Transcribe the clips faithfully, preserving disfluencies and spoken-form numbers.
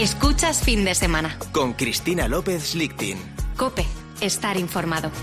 Escuchas Fin de Semana. Con Cristina López Lichtin. COPE. Estar informado.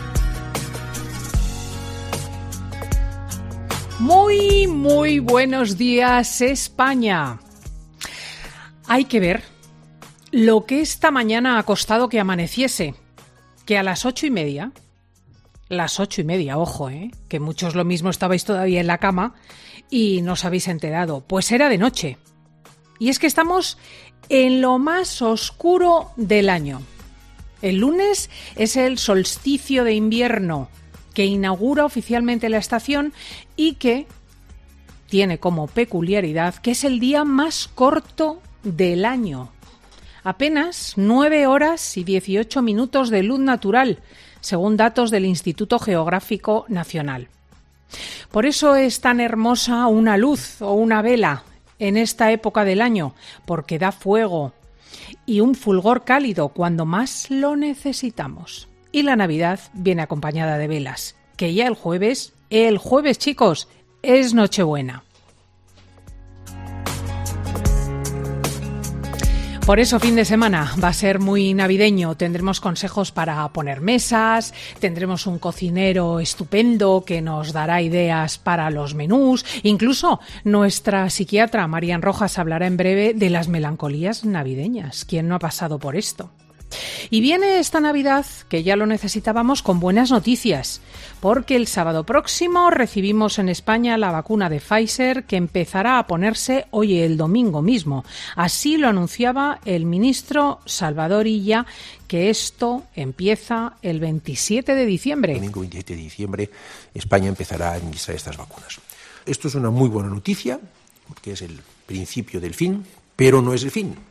Muy, muy buenos días, España. Hay que ver lo que esta mañana ha costado que amaneciese. Que a las ocho y media, las ocho y media, ojo, eh, que muchos lo mismo estabais todavía en la cama y no os habéis enterado, pues era de noche. Y es que estamos en lo más oscuro del año. El lunes es el solsticio de invierno, que inaugura oficialmente la estación y que tiene como peculiaridad que es el día más corto del año. Apenas nueve horas y dieciocho minutos de luz natural, según datos del Instituto Geográfico Nacional. Por eso es tan hermosa una luz o una vela en esta época del año, porque da fuego y un fulgor cálido cuando más lo necesitamos. Y la Navidad viene acompañada de velas, que ya el jueves, el jueves chicos, es Nochebuena. Por eso fin de semana va a ser muy navideño. Tendremos consejos para poner mesas, tendremos un cocinero estupendo que nos dará ideas para los menús. Incluso nuestra psiquiatra Marian Rojas hablará en breve de las melancolías navideñas. ¿Quién no ha pasado por esto? Y viene esta Navidad, que ya lo necesitábamos, con buenas noticias, porque el sábado próximo recibimos en España la vacuna de Pfizer, que empezará a ponerse hoy el domingo mismo. Así lo anunciaba el ministro Salvador Illa, que esto empieza el veintisiete de diciembre. El domingo veintisiete de diciembre España empezará a administrar estas vacunas. Esto es una muy buena noticia, porque es el principio del fin, pero no es el fin.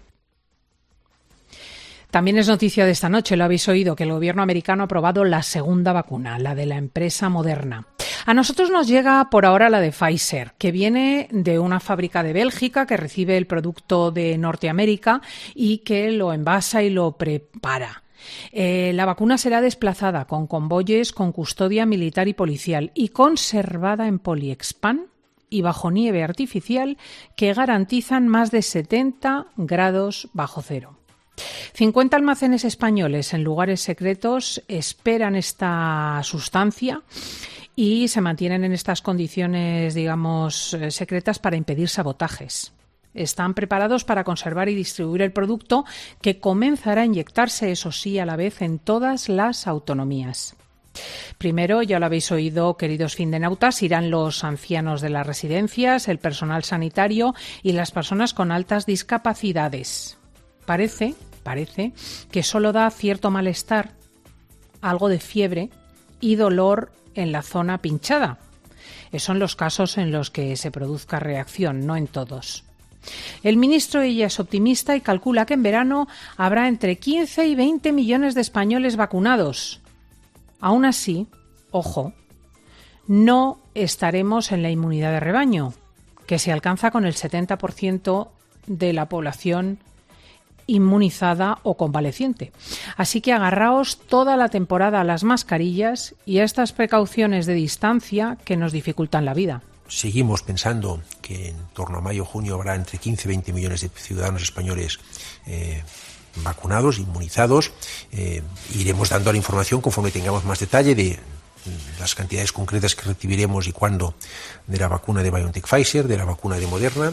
También es noticia de esta noche, lo habéis oído, que el gobierno americano ha aprobado la segunda vacuna, la de la empresa Moderna. A nosotros nos llega por ahora la de Pfizer, que viene de una fábrica de Bélgica que recibe el producto de Norteamérica y que lo envasa y lo prepara. Eh, la vacuna será desplazada con convoyes con custodia militar y policial y conservada en poliexpan y bajo nieve artificial que garantizan más de setenta grados bajo cero. cincuenta almacenes españoles en lugares secretos esperan esta sustancia y se mantienen en estas condiciones, digamos, secretas para impedir sabotajes. Están preparados para conservar y distribuir el producto, que comenzará a inyectarse, eso sí, a la vez en todas las autonomías. Primero, ya lo habéis oído, queridos findenautas, irán los ancianos de las residencias, el personal sanitario y las personas con altas discapacidades. Parece, parece que solo da cierto malestar, algo de fiebre y dolor en la zona pinchada. Esos son los casos en los que se produzca reacción, no en todos. El ministro ella es optimista y calcula que en verano habrá entre quince y veinte millones de españoles vacunados. Aún así, ojo, no estaremos en la inmunidad de rebaño, que se alcanza con el setenta por ciento de la población inmunizada o convaleciente. Así que agarraos toda la temporada a las mascarillas y a estas precauciones de distancia que nos dificultan la vida. Seguimos pensando que en torno a mayo o junio habrá entre quince y veinte millones de ciudadanos españoles eh, vacunados, inmunizados. Eh, iremos dando la información conforme tengamos más detalle de las cantidades concretas que recibiremos y cuándo de la vacuna de BioNTech Pfizer, de la vacuna de Moderna.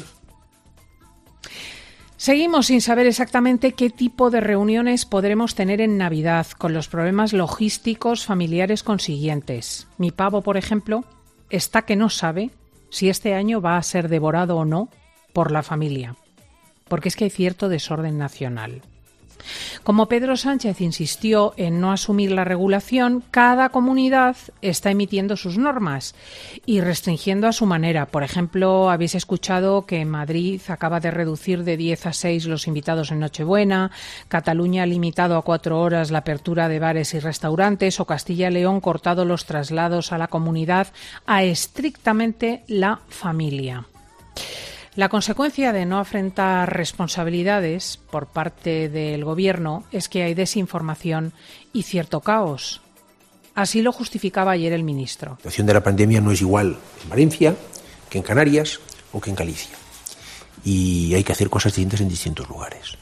Seguimos sin saber exactamente qué tipo de reuniones podremos tener en Navidad, con los problemas logísticos familiares consiguientes. Mi pavo, por ejemplo, está que no sabe si este año va a ser devorado o no por la familia, porque es que hay cierto desorden nacional. Como Pedro Sánchez insistió en no asumir la regulación, cada comunidad está emitiendo sus normas y restringiendo a su manera. Por ejemplo, habéis escuchado que Madrid acaba de reducir de diez a seis los invitados en Nochebuena, Cataluña ha limitado a cuatro horas la apertura de bares y restaurantes, o Castilla y León cortado los traslados a la comunidad a estrictamente la familia. La consecuencia de no afrontar responsabilidades por parte del Gobierno es que hay desinformación y cierto caos. Así lo justificaba ayer el ministro. La situación de la pandemia no es igual en Valencia que en Canarias o que en Galicia. Y hay que hacer cosas distintas en distintos lugares.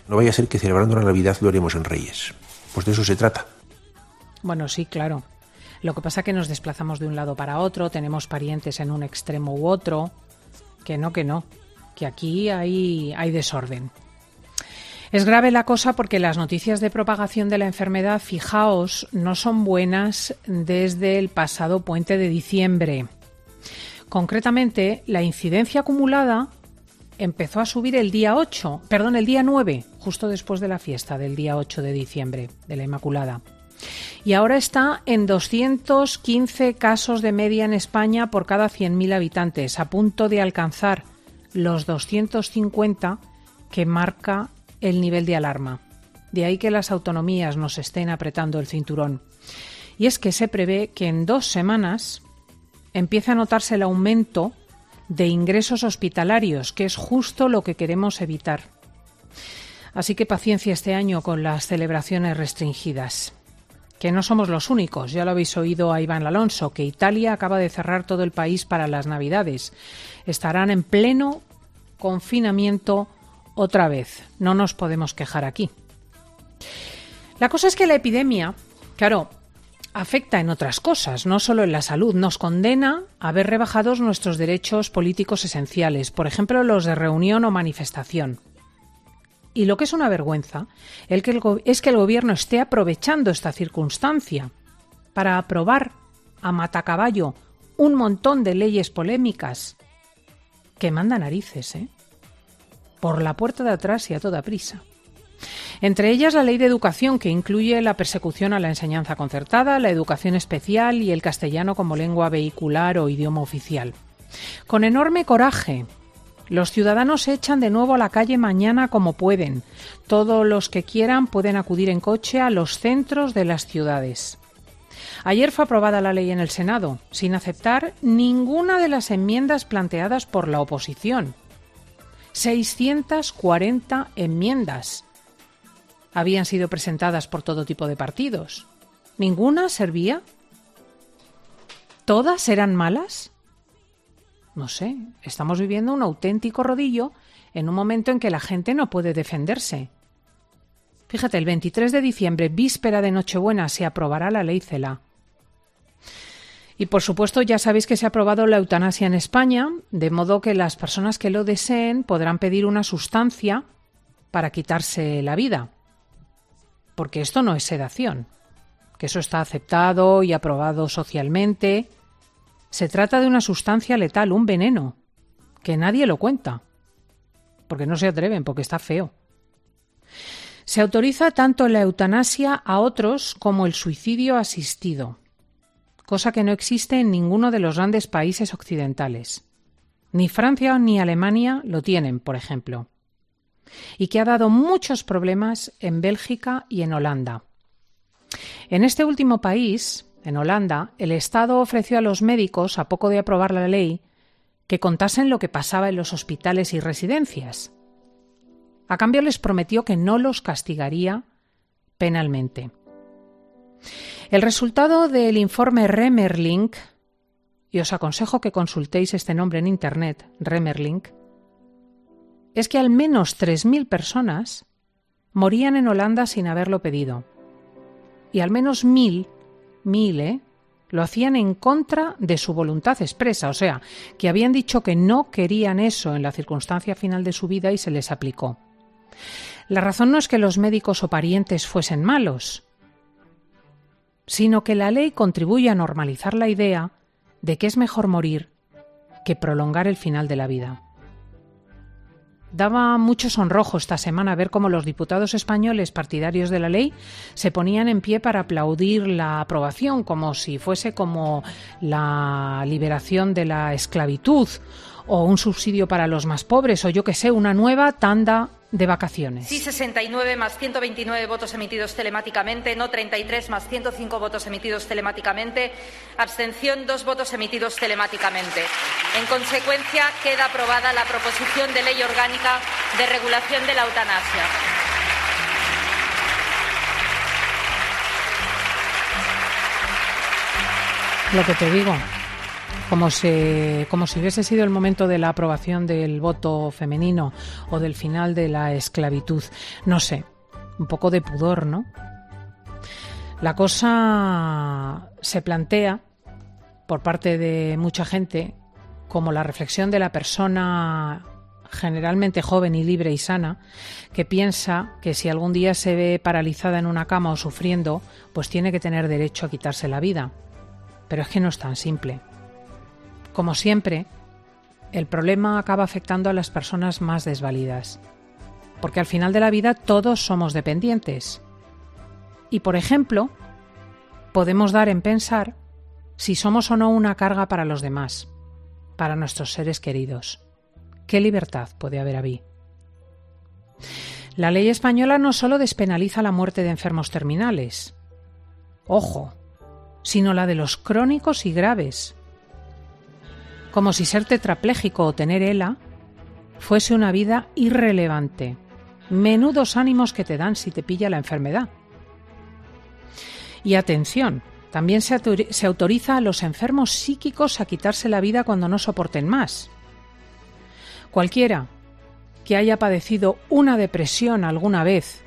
No vaya a ser que celebrando la Navidad lo haremos en Reyes. Pues de eso se trata. Bueno, sí, claro. Lo que pasa es que nos desplazamos de un lado para otro, tenemos parientes en un extremo u otro. Que no, que no, que aquí hay, hay desorden. Es grave la cosa porque las noticias de propagación de la enfermedad, fijaos, no son buenas desde el pasado puente de diciembre. Concretamente, la incidencia acumulada empezó a subir el día ocho, perdón, el día nueve, justo después de la fiesta del día ocho de diciembre, de la Inmaculada. Y ahora está en doscientos quince casos de media en España por cada cien mil habitantes, a punto de alcanzar los doscientos cincuenta que marca el nivel de alarma. De ahí que las autonomías nos estén apretando el cinturón. Y es que se prevé que en dos semanas empiece a notarse el aumento de ingresos hospitalarios, que es justo lo que queremos evitar. Así que paciencia este año con las celebraciones restringidas. Que no somos los únicos, ya lo habéis oído a Iván Alonso, que Italia acaba de cerrar todo el país para las Navidades. Estarán en pleno confinamiento otra vez. No nos podemos quejar aquí. La cosa es que la epidemia, claro, afecta en otras cosas, no solo en la salud. Nos condena a ver rebajados nuestros derechos políticos esenciales, por ejemplo, los de reunión o manifestación. Y lo que es una vergüenza es que el gobierno esté aprovechando esta circunstancia para aprobar a matacaballo un montón de leyes polémicas que manda narices, ¿eh? Por la puerta de atrás y a toda prisa. Entre ellas la ley de educación, que incluye la persecución a la enseñanza concertada, la educación especial y el castellano como lengua vehicular o idioma oficial. Con enorme coraje, los ciudadanos se echan de nuevo a la calle mañana como pueden. Todos los que quieran pueden acudir en coche a los centros de las ciudades. Ayer fue aprobada la ley en el Senado, sin aceptar ninguna de las enmiendas planteadas por la oposición. seiscientas cuarenta enmiendas habían sido presentadas por todo tipo de partidos. ¿Ninguna servía? ¿Todas eran malas? No sé, estamos viviendo un auténtico rodillo en un momento en que la gente no puede defenderse. Fíjate, el veintitrés de diciembre, víspera de Nochebuena, se aprobará la ley Celaá. Y por supuesto ya sabéis que se ha aprobado la eutanasia en España, de modo que las personas que lo deseen podrán pedir una sustancia para quitarse la vida. Porque esto no es sedación, que eso está aceptado y aprobado socialmente. Se trata de una sustancia letal, un veneno, que nadie lo cuenta, porque no se atreven, porque está feo. Se autoriza tanto la eutanasia a otros como el suicidio asistido, cosa que no existe en ninguno de los grandes países occidentales. Ni Francia ni Alemania lo tienen, por ejemplo. Y que ha dado muchos problemas en Bélgica y en Holanda. En este último país, en Holanda, el Estado ofreció a los médicos, a poco de aprobar la ley, que contasen lo que pasaba en los hospitales y residencias. A cambio les prometió que no los castigaría penalmente. El resultado del informe Remmerlink, y os aconsejo que consultéis este nombre en Internet, Remmerlink, es que al menos tres mil personas morían en Holanda sin haberlo pedido. Y al menos mil, mil, ¿eh? lo hacían en contra de su voluntad expresa, o sea, que habían dicho que no querían eso en la circunstancia final de su vida y se les aplicó. La razón no es que los médicos o parientes fuesen malos, sino que la ley contribuye a normalizar la idea de que es mejor morir que prolongar el final de la vida. Daba mucho sonrojo esta semana ver cómo los diputados españoles partidarios de la ley se ponían en pie para aplaudir la aprobación, como si fuese como la liberación de la esclavitud o un subsidio para los más pobres o yo que sé, una nueva tanda de vacaciones. Sí, sesenta y nueve más ciento veintinueve votos emitidos telemáticamente, no treinta y tres más ciento cinco votos emitidos telemáticamente, abstención dos votos emitidos telemáticamente. En consecuencia, queda aprobada la proposición de ley orgánica de regulación de la eutanasia. Lo que te digo, como si, como si hubiese sido el momento de la aprobación del voto femenino o del final de la esclavitud. No sé, un poco de pudor, ¿no? La cosa se plantea por parte de mucha gente como la reflexión de la persona generalmente joven y libre y sana, que piensa que si algún día se ve paralizada en una cama o sufriendo, pues tiene que tener derecho a quitarse la vida. Pero es que no es tan simple. Como siempre, el problema acaba afectando a las personas más desvalidas, porque al final de la vida todos somos dependientes. Y, por ejemplo, podemos dar en pensar si somos o no una carga para los demás, para nuestros seres queridos. ¿Qué libertad puede haber ahí? La ley española no solo despenaliza la muerte de enfermos terminales, ojo, sino la de los crónicos y graves, como si ser tetrapléjico o tener ELA fuese una vida irrelevante. Menudos ánimos que te dan si te pilla la enfermedad. Y atención, también se, autor- se autoriza a los enfermos psíquicos a quitarse la vida cuando no soporten más. Cualquiera que haya padecido una depresión alguna vez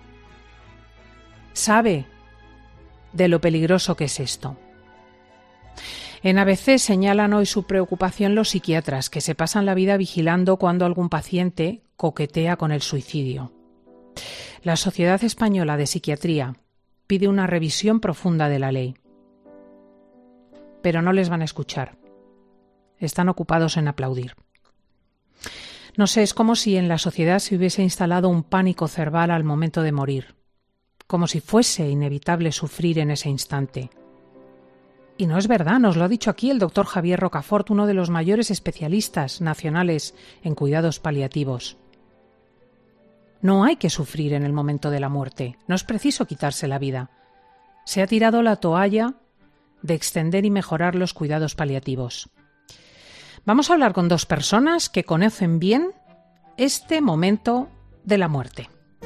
sabe de lo peligroso que es esto. En A B C señalan hoy su preocupación los psiquiatras, que se pasan la vida vigilando cuando algún paciente coquetea con el suicidio. La Sociedad Española de Psiquiatría pide una revisión profunda de la ley. Pero no les van a escuchar. Están ocupados en aplaudir. No sé, es como si en la sociedad se hubiese instalado un pánico cerval al momento de morir, como si fuese inevitable sufrir en ese instante. Y no es verdad, nos lo ha dicho aquí el doctor Javier Rocafort, uno de los mayores especialistas nacionales en cuidados paliativos. No hay que sufrir en el momento de la muerte, no es preciso quitarse la vida. Se ha tirado la toalla de extender y mejorar los cuidados paliativos. Vamos a hablar con dos personas que conocen bien este momento de la muerte.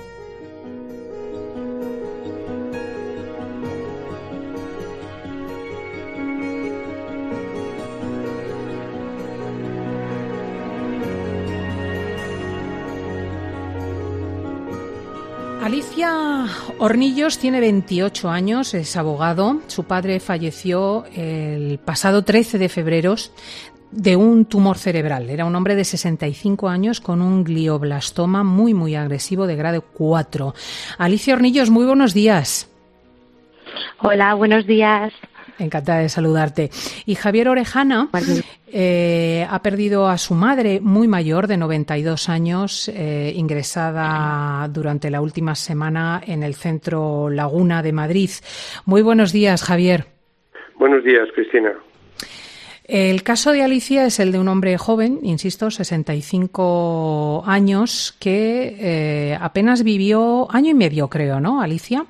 Alicia Hornillos tiene veintiocho años, es abogado. Su padre falleció el pasado trece de febrero de un tumor cerebral. Era un hombre de sesenta y cinco años con un glioblastoma muy, muy agresivo de grado cuatro. Alicia Hornillos, muy buenos días. Hola, buenos días. Encantada de saludarte. Y Javier Orejana eh, ha perdido a su madre muy mayor, de noventa y dos años, eh, ingresada durante la última semana en el Centro Laguna de Madrid. Muy buenos días, Javier. Buenos días, Cristina. El caso de Alicia es el de un hombre joven, insisto, sesenta y cinco años, que eh, apenas vivió año y medio, creo, ¿no, Alicia?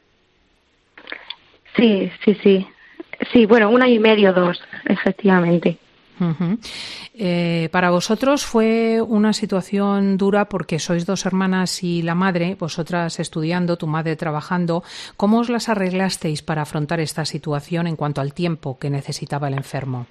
Sí, sí, sí. Sí, bueno, un año y medio, dos, efectivamente. Uh-huh. Eh, para vosotros fue una situación dura porque sois dos hermanas y la madre, vosotras estudiando, tu madre trabajando. ¿Cómo os las arreglasteis para afrontar esta situación en cuanto al tiempo que necesitaba el enfermo?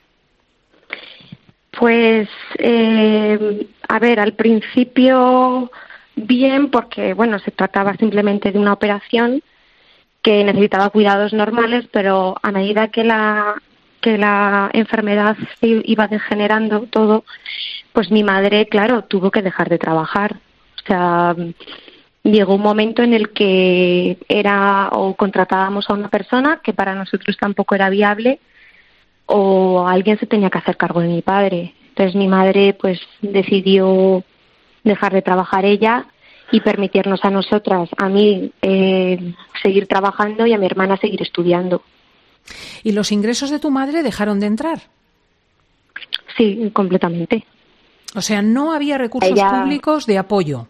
Pues, eh, a ver, al principio bien, porque, bueno, se trataba simplemente de una operación que necesitaba cuidados normales, pero a medida que la que la enfermedad se iba degenerando todo, pues mi madre, claro, tuvo que dejar de trabajar. O sea, llegó un momento en el que era o contratábamos a una persona, que para nosotros tampoco era viable, o alguien se tenía que hacer cargo de mi padre. Entonces mi madre pues decidió dejar de trabajar ella y permitirnos a nosotras, a mí, eh, seguir trabajando y a mi hermana seguir estudiando. ¿Y los ingresos de tu madre dejaron de entrar? Sí, completamente. O sea, no había recursos Ella... públicos de apoyo.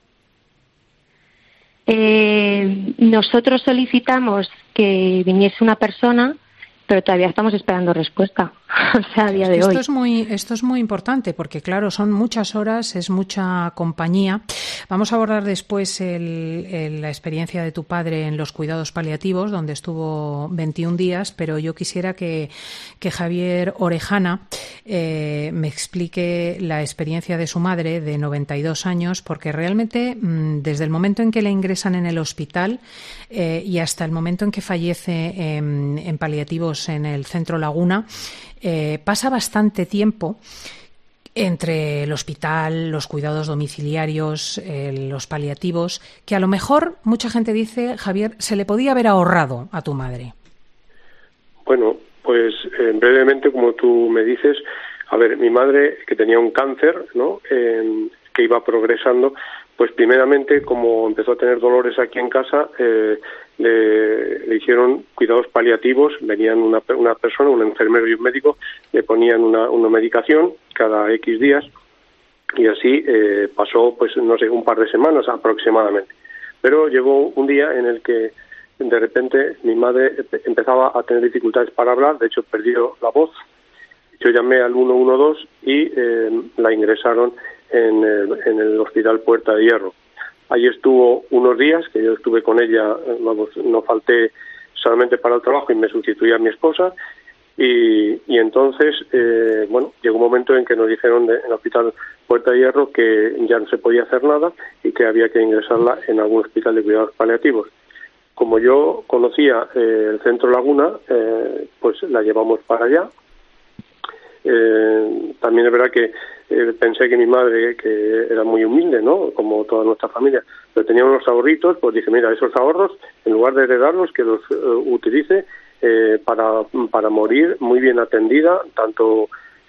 Eh, nosotros solicitamos que viniese una persona, pero todavía estamos esperando respuesta. o sea, a día es de que hoy. Esto es muy, esto es muy importante porque, claro, son muchas horas, es mucha compañía. Vamos a abordar después el, el, la experiencia de tu padre en los cuidados paliativos, donde estuvo veintiún días, pero yo quisiera que, que Javier Orejana eh, me explique la experiencia de su madre de noventa y dos años, porque realmente desde el momento en que le ingresan en el hospital eh, y hasta el momento en que fallece en, en paliativos en el Centro Laguna, Eh, pasa bastante tiempo entre el hospital, los cuidados domiciliarios, eh, los paliativos, que a lo mejor mucha gente dice, Javier, se le podía haber ahorrado a tu madre. Bueno, pues eh, brevemente, como tú me dices, a ver, mi madre, que tenía un cáncer, ¿no?, eh, que iba progresando, pues primeramente, como empezó a tener dolores aquí en casa, eh, le, le hicieron cuidados paliativos, venían una, una persona, un enfermero y un médico, le ponían una, una medicación cada X días, y así eh, pasó, pues no sé, un par de semanas aproximadamente. Pero llegó un día en el que de repente mi madre empezaba a tener dificultades para hablar, de hecho perdió la voz. Yo llamé al uno uno dos y eh, la ingresaron en el, en el Hospital Puerta de Hierro. Allí estuvo unos días, que yo estuve con ella, vamos, no falté solamente para el trabajo y me sustituía a mi esposa, y, y entonces, eh, bueno, llegó un momento en que nos dijeron de, en el Hospital Puerta de Hierro que ya no se podía hacer nada y que había que ingresarla en algún hospital de cuidados paliativos. Como yo conocía eh, el Centro Laguna, eh, pues la llevamos para allá. Eh, también es verdad que eh, pensé que mi madre, que era muy humilde, ¿no?, como toda nuestra familia, pero tenía unos ahorritos, pues dije, mira, esos ahorros, en lugar de heredarlos, que los uh, utilice eh, para, para morir muy bien atendida, tanto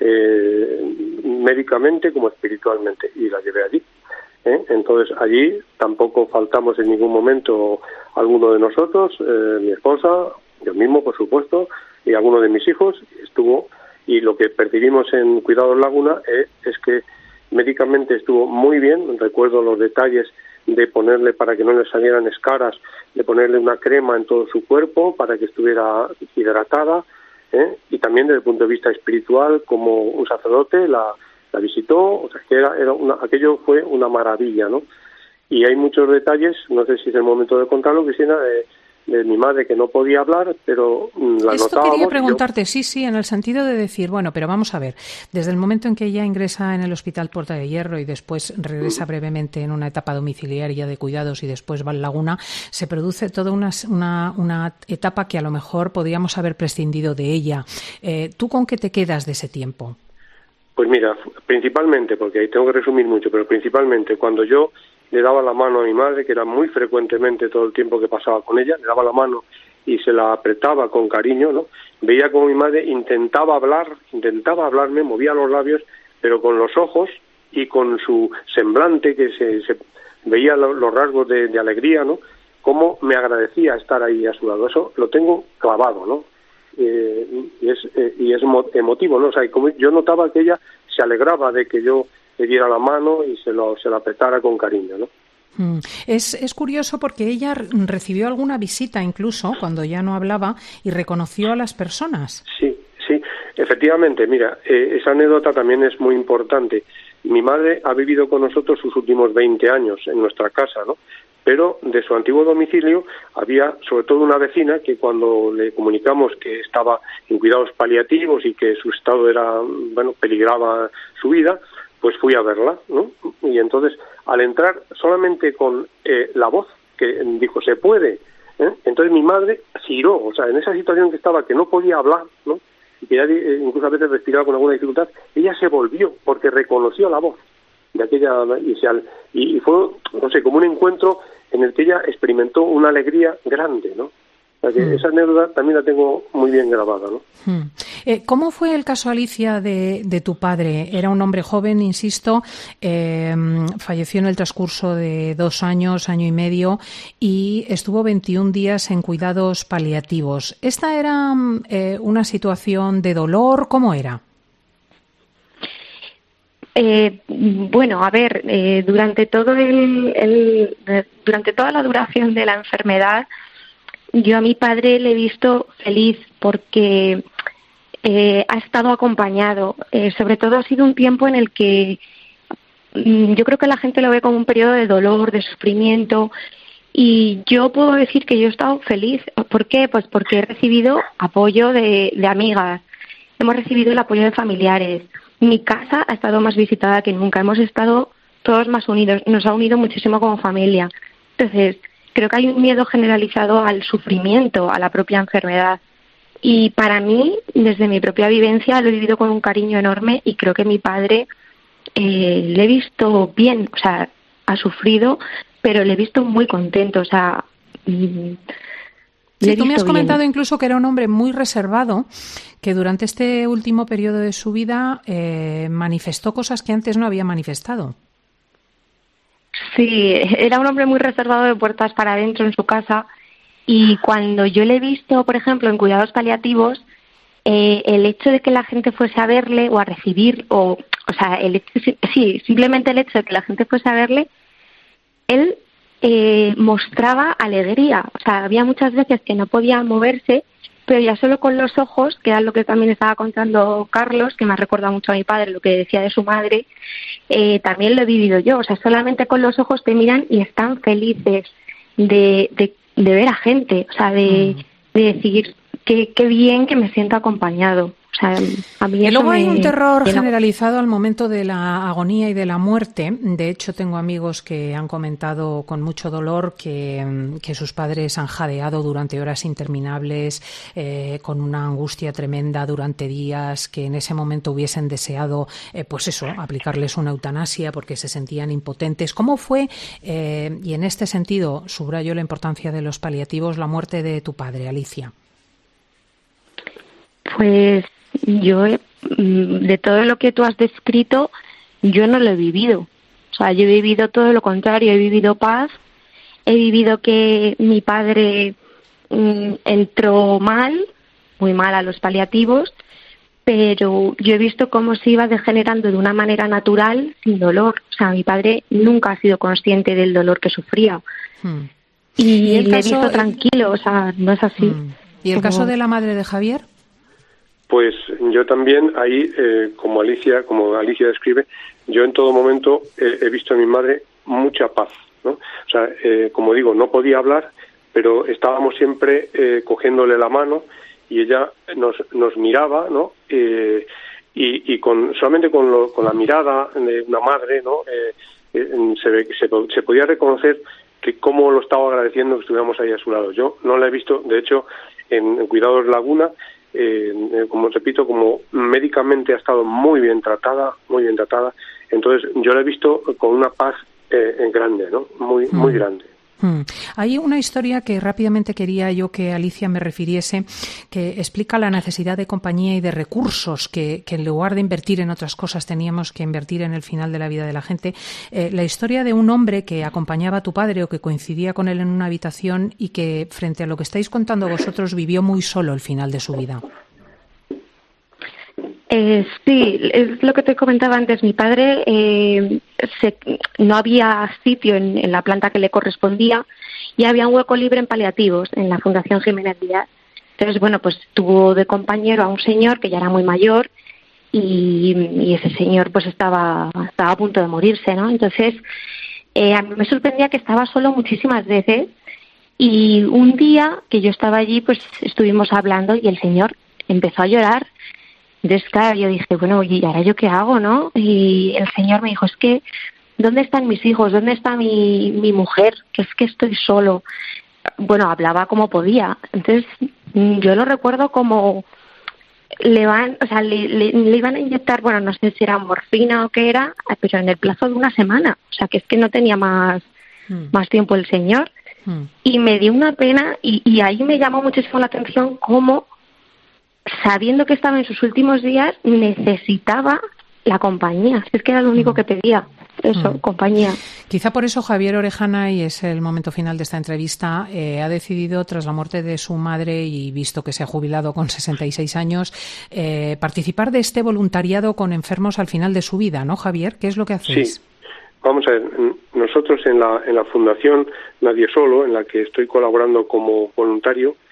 eh, médicamente como espiritualmente, y la llevé allí. ¿eh? Entonces allí tampoco faltamos en ningún momento alguno de nosotros, eh, mi esposa, yo mismo, por supuesto, y alguno de mis hijos, estuvo. Y lo que percibimos en Cuidados Laguna eh, es que médicamente estuvo muy bien. Recuerdo los detalles de ponerle, para que no le salieran escaras, de ponerle una crema en todo su cuerpo para que estuviera hidratada, ¿eh? Y también desde el punto de vista espiritual, como un sacerdote la, la visitó, o sea, que era, era una, aquello fue una maravilla, ¿no? Y hay muchos detalles, no sé si es el momento de contarlo, Cristina, de, de mi madre, que no podía hablar, pero la Esto notábamos. quería preguntarte, yo... sí, sí, en el sentido de decir, bueno, pero vamos a ver, desde el momento en que ella ingresa en el Hospital Puerta de Hierro y después regresa brevemente en una etapa domiciliaria de cuidados y después va al Laguna, se produce toda una, una, una etapa que a lo mejor podríamos haber prescindido de ella. Eh, ¿Tú con qué te quedas de ese tiempo? Pues mira, principalmente, porque ahí tengo que resumir mucho, pero principalmente cuando yo le daba la mano a mi madre, que era muy frecuentemente todo el tiempo que pasaba con ella, le daba la mano y se la apretaba con cariño, ¿no? Veía como mi madre intentaba hablar, intentaba hablarme, movía los labios, pero con los ojos y con su semblante, que se, se veía lo, los rasgos de, de alegría, ¿no? Cómo me agradecía estar ahí a su lado. Eso lo tengo clavado, ¿no? Eh, y es, eh, y es emotivo, ¿no? O sea, como yo notaba que ella se alegraba de que yo le diera la mano y se lo se la apretara con cariño, ¿no? Mm. Es, es curioso porque ella recibió alguna visita incluso cuando ya no hablaba y reconoció a las personas. Sí, sí, efectivamente. Mira, eh, esa anécdota también es muy importante. Mi madre ha vivido con nosotros sus últimos veinte años en nuestra casa, ¿no? Pero de su antiguo domicilio había sobre todo una vecina que cuando le comunicamos que estaba en cuidados paliativos y que su estado era, bueno, peligraba su vida, pues fui a verla, ¿no? Y entonces, al entrar solamente con eh, la voz, que dijo, se puede, ¿eh? Entonces mi madre giró, o sea, en esa situación que estaba, que no podía hablar, ¿no? Y que ya eh, incluso a veces respiraba con alguna dificultad, ella se volvió, porque reconoció la voz de aquella, y, se, y, y fue, no sé, como un encuentro en el que ella experimentó una alegría grande, ¿no? O sea que mm. esa anécdota también la tengo muy bien grabada, ¿no? Mm. Eh, ¿Cómo fue el caso, Alicia, de, de tu padre? Era un hombre joven, insisto, eh, falleció en el transcurso de dos años, año y medio, y estuvo veintiún días en cuidados paliativos. ¿Esta era eh, una situación de dolor? ¿Cómo era? Eh, bueno, a ver, eh, durante todo el, el durante toda la duración de la enfermedad, yo a mi padre le he visto feliz porque eh, ha estado acompañado. Eh, sobre todo ha sido un tiempo en el que mm, yo creo que la gente lo ve como un periodo de dolor, de sufrimiento, y yo puedo decir que yo he estado feliz. ¿Por qué? Pues porque he recibido apoyo de, de amigas, hemos recibido el apoyo de familiares. Mi casa ha estado más visitada que nunca, hemos estado todos más unidos, nos ha unido muchísimo como familia. Entonces, creo que hay un miedo generalizado al sufrimiento, a la propia enfermedad. Y para mí, desde mi propia vivencia, lo he vivido con un cariño enorme y creo que mi padre eh, le he visto bien, o sea, ha sufrido, pero le he visto muy contento, o sea... Mmm, Sí, tú me has comentado bien. Incluso que era un hombre muy reservado, que durante este último periodo de su vida eh, manifestó cosas que antes no había manifestado. Sí, era un hombre muy reservado de puertas para adentro en su casa, y cuando yo le he visto, por ejemplo, en cuidados paliativos, eh, el hecho de que la gente fuese a verle o a recibir, o, o sea, el hecho, sí, simplemente el hecho de que la gente fuese a verle, él... Eh, mostraba alegría, o sea, había muchas veces que no podía moverse, pero ya solo con los ojos, que era lo que también estaba contando Carlos, que me ha recordado mucho a mi padre, lo que decía de su madre, eh, también lo he vivido yo, o sea, solamente con los ojos te miran y están felices de, de, de ver a gente, o sea, de, mm. de decir qué qué bien que me siento acompañado. O sea, a mí y luego me... hay un terror generalizado al momento de la agonía y de la muerte. De hecho, tengo amigos que han comentado con mucho dolor que, que sus padres han jadeado durante horas interminables, eh, con una angustia tremenda durante días, que en ese momento hubiesen deseado, eh, pues eso, aplicarles una eutanasia porque se sentían impotentes. ¿Cómo fue, eh, y en este sentido subrayo la importancia de los paliativos, la muerte de tu padre, Alicia? Pues yo, de todo lo que tú has descrito, yo no lo he vivido. O sea, yo he vivido todo lo contrario, he vivido paz, he vivido que mi padre mm, entró mal, muy mal a los paliativos, pero yo he visto cómo se iba degenerando de una manera natural, sin dolor. O sea, mi padre nunca ha sido consciente del dolor que sufría. Hmm. Y, ¿Y el le caso... he visto tranquilo, o sea, no es así. Hmm. ¿Y el como... caso de la madre de Javier? Pues yo también ahí, eh, como Alicia, como Alicia describe, yo en todo momento eh, he visto en mi madre mucha paz, ¿no? O sea, eh, como digo, no podía hablar, pero estábamos siempre eh, cogiéndole la mano y ella nos nos miraba, ¿no? Eh, y, y con solamente con, lo, con la mirada de una madre, ¿no? Eh, eh, se, se se podía reconocer que cómo lo estaba agradeciendo que estuviéramos ahí a su lado. Yo no la he visto, de hecho, en, en Cuidados Laguna. Eh, como repito, como médicamente ha estado muy bien tratada, muy bien tratada, entonces yo la he visto con una paz eh, grande, ¿no? Muy, muy mm. grande. Mm. Hay una historia que rápidamente quería yo que Alicia me refiriese, que explica la necesidad de compañía y de recursos que, que en lugar de invertir en otras cosas teníamos que invertir en el final de la vida de la gente. Eh, la historia de un hombre que acompañaba a tu padre o que coincidía con él en una habitación y que, frente a lo que estáis contando vosotros, vivió muy solo el final de su vida. Eh, sí, es lo que te comentaba antes. Mi padre eh, se, no había sitio en, en la planta que le correspondía y había un hueco libre en paliativos en la Fundación Jiménez Díaz. Entonces, bueno, pues tuvo de compañero a un señor que ya era muy mayor y, y ese señor pues estaba, estaba a punto de morirse, ¿no? Entonces, eh, a mí me sorprendía que estaba solo muchísimas veces y un día que yo estaba allí, pues estuvimos hablando y el señor empezó a llorar. Entonces, claro, yo dije, bueno, ¿y ahora yo qué hago, no? Y el señor me dijo, es que, ¿dónde están mis hijos? ¿Dónde está mi, mi mujer? Que es que estoy solo. Bueno, hablaba como podía. Entonces, yo lo recuerdo como le van, o sea, le, le, le iban a inyectar, bueno, no sé si era morfina o qué era, pero en el plazo de una semana. O sea, que es que no tenía más, mm. más tiempo el señor. Mm. Y me dio una pena y, y ahí me llamó muchísimo la atención cómo, sabiendo que estaba en sus últimos días, necesitaba la compañía. Es que era lo único que pedía, eso, mm. compañía. Quizá por eso Javier Orejana, y es el momento final de esta entrevista, eh, ha decidido, tras la muerte de su madre y visto que se ha jubilado con sesenta y seis años, eh, participar de este voluntariado con enfermos al final de su vida, ¿no, Javier? ¿Qué es lo que hacéis? Sí. Vamos a ver, nosotros en la, en la Fundación Nadie Solo, en la que estoy colaborando como voluntario,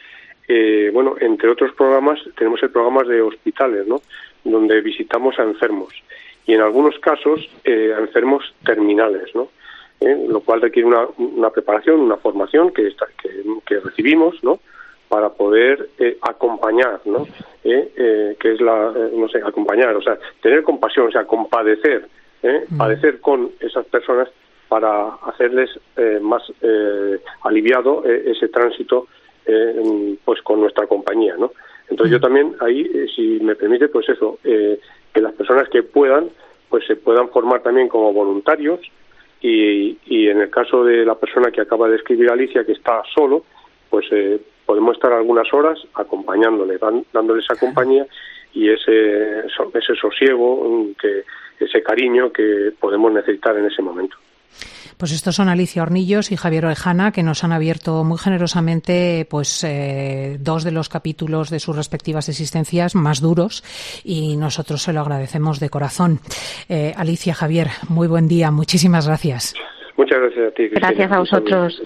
eh, bueno, entre otros programas, tenemos el programa de hospitales, ¿no?, donde visitamos a enfermos, y en algunos casos eh, a enfermos terminales, ¿no?, eh, lo cual requiere una, una preparación, una formación que, está, que, que recibimos, ¿no?, para poder eh, acompañar, ¿no?, eh, eh, que es la, eh, no sé, acompañar, o sea, tener compasión, o sea, compadecer, eh, mm. padecer con esas personas para hacerles eh, más eh, aliviado eh, ese tránsito, eh, pues con nuestra compañía, ¿no? Entonces yo también ahí, eh, si me permite, pues eso, eh, que las personas que puedan, pues se puedan formar también como voluntarios, y, y en el caso de la persona que acaba de escribir, Alicia, que está solo, pues eh, podemos estar algunas horas acompañándole, dan, dándole esa compañía y ese, ese sosiego, que, ese cariño que podemos necesitar en ese momento. Pues estos son Alicia Hornillos y Javier Orejana, que nos han abierto muy generosamente pues eh, dos de los capítulos de sus respectivas existencias más duros, y nosotros se lo agradecemos de corazón. Eh, Alicia, Javier, muy buen día, muchísimas gracias. Muchas gracias a ti, Cristina. Gracias a vosotros.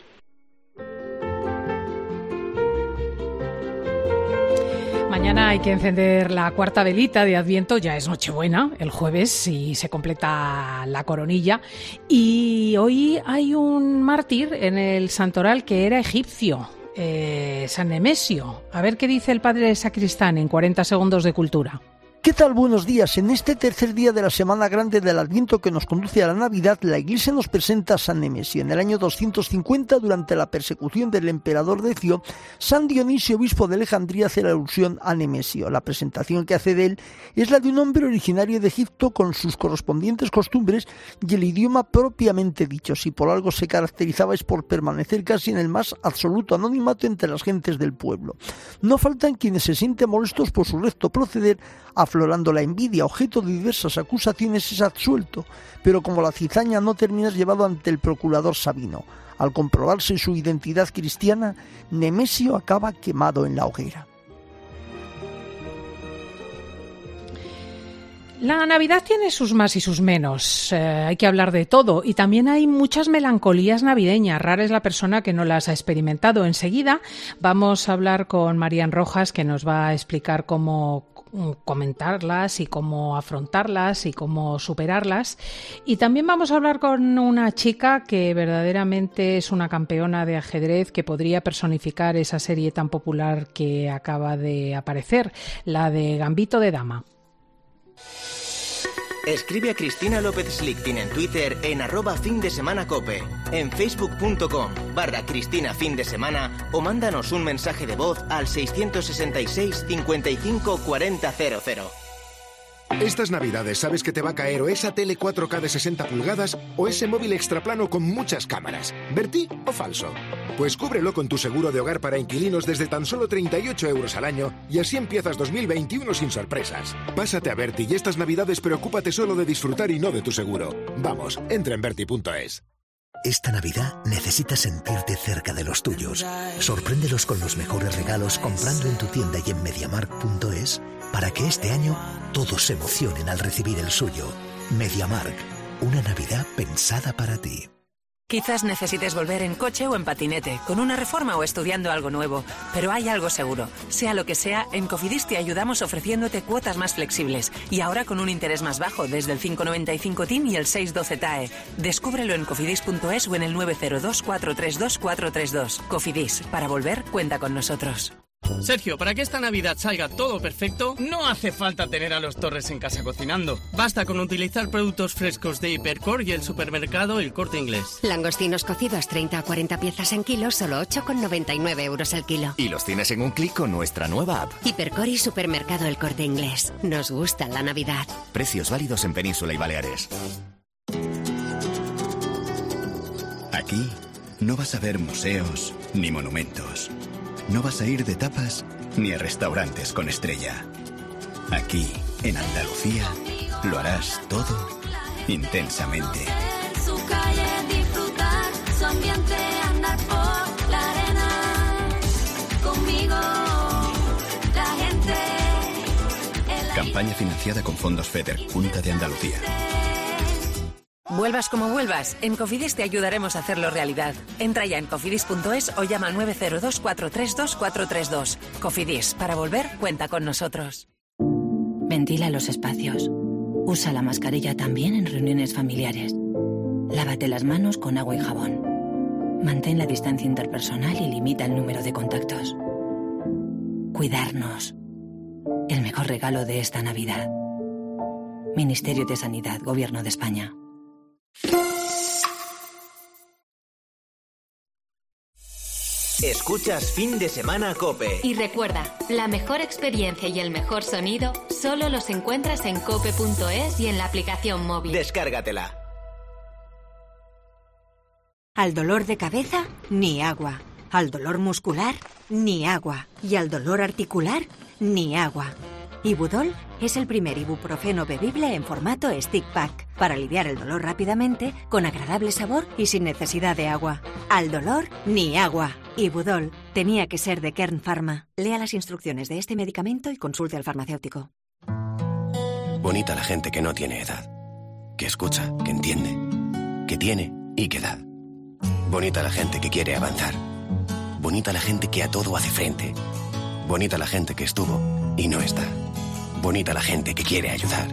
Mañana hay que encender la cuarta velita de Adviento, ya es Nochebuena, el jueves, y se completa la coronilla. Y hoy hay un mártir en el santoral que era egipcio, eh, San Nemesio. A ver qué dice el padre sacristán en cuarenta segundos de cultura. ¿Qué tal? Buenos días. En este tercer día de la Semana Grande del Adviento que nos conduce a la Navidad, la Iglesia nos presenta a San Nemesio. En el año doscientos cincuenta, durante la persecución del emperador Decio, San Dionisio, obispo de Alejandría, hace la alusión a Nemesio. La presentación que hace de él es la de un hombre originario de Egipto con sus correspondientes costumbres y el idioma propiamente dicho. Si por algo se caracterizaba es por permanecer casi en el más absoluto anonimato entre las gentes del pueblo. No faltan quienes se sienten molestos por su recto proceder, aflorando la envidia, objeto de diversas acusaciones, es absuelto, pero como la cizaña no termina, es llevado ante el procurador Sabino. Al comprobarse su identidad cristiana, Nemesio acaba quemado en la hoguera. La Navidad tiene sus más y sus menos, eh, hay que hablar de todo, y también hay muchas melancolías navideñas. Rara es la persona que no las ha experimentado. Enseguida vamos a hablar con Marían Rojas, que nos va a explicar cómo comentarlas y cómo afrontarlas y cómo superarlas. Y también vamos a hablar con una chica que verdaderamente es una campeona de ajedrez, que podría personificar esa serie tan popular que acaba de aparecer, la de Gambito de Dama. Escribe a Cristina López Slichting en Twitter en arroba fin de semana cope, en facebook.com barra Cristina fin de semana, o mándanos un mensaje de voz al seiscientos sesenta y seis cincuenta y cinco cuarenta cero cero. Estas navidades sabes que te va a caer o esa tele cuatro K de sesenta pulgadas o ese móvil extraplano con muchas cámaras. ¿Verti o falso? Pues cúbrelo con tu seguro de hogar para inquilinos desde tan solo treinta y ocho euros al año, y así empiezas dos mil veintiuno sin sorpresas. Pásate a Verti y estas navidades preocúpate solo de disfrutar y no de tu seguro. Vamos, entra en verti punto es. Esta Navidad necesitas sentirte cerca de los tuyos. Sorpréndelos con los mejores regalos comprando en tu tienda y en mediamarkt punto es para que este año todos se emocionen al recibir el suyo. MediaMarkt, una Navidad pensada para ti. Quizás necesites volver en coche o en patinete, con una reforma o estudiando algo nuevo, pero hay algo seguro. Sea lo que sea, en Cofidis te ayudamos ofreciéndote cuotas más flexibles y ahora con un interés más bajo, desde el cinco noventa y cinco T I N y el seis doce T A E. Descúbrelo en cofidis punto es o en el nueve cero dos cuatro tres dos cuatro tres dos. Cofidis, para volver, cuenta con nosotros. Sergio, para que esta Navidad salga todo perfecto, no hace falta tener a los Torres en casa cocinando. Basta con utilizar productos frescos de Hipercor y el supermercado El Corte Inglés. Langostinos cocidos treinta a cuarenta piezas en kilo, solo ocho con noventa y nueve euros el kilo. Y los tienes en un clic con nuestra nueva app. Hipercor y supermercado El Corte Inglés. Nos gusta la Navidad. Precios válidos en Península y Baleares. Aquí no vas a ver museos ni monumentos. No vas a ir de tapas ni a restaurantes con estrella. Aquí, en Andalucía, lo harás todo intensamente. Su calle, disfrutar su ambiente, andar por la arena. Conmigo, la gente. Campaña financiada con fondos FEDER, Junta de Andalucía. Vuelvas como vuelvas, en Cofidis te ayudaremos a hacerlo realidad. Entra ya en cofidis punto es o llama al nueve cero dos, cuatro tres dos, cuatro tres dos. Cofidis, para volver, cuenta con nosotros. Ventila los espacios. Usa la mascarilla también en reuniones familiares. Lávate las manos con agua y jabón. Mantén la distancia interpersonal y limita el número de contactos. Cuidarnos. El mejor regalo de esta Navidad. Ministerio de Sanidad, Gobierno de España. Escuchas Fin de Semana COPE. Y recuerda, la mejor experiencia y el mejor sonido solo los encuentras en cope punto es y en la aplicación móvil. Descárgatela. Al dolor de cabeza, ni agua. Al dolor muscular, ni agua. Y al dolor articular, ni agua. Ibudol es el primer ibuprofeno bebible en formato stick pack para aliviar el dolor rápidamente, con agradable sabor y sin necesidad de agua. Al dolor, ni agua. Ibudol tenía que ser de Kern Pharma. Lea las instrucciones de este medicamento y consulte al farmacéutico. Bonita la gente que no tiene edad, que escucha, que entiende, que tiene y que da. Bonita la gente que quiere avanzar. Bonita la gente que a todo hace frente. Bonita la gente que estuvo y no está. Bonita la gente que quiere ayudar.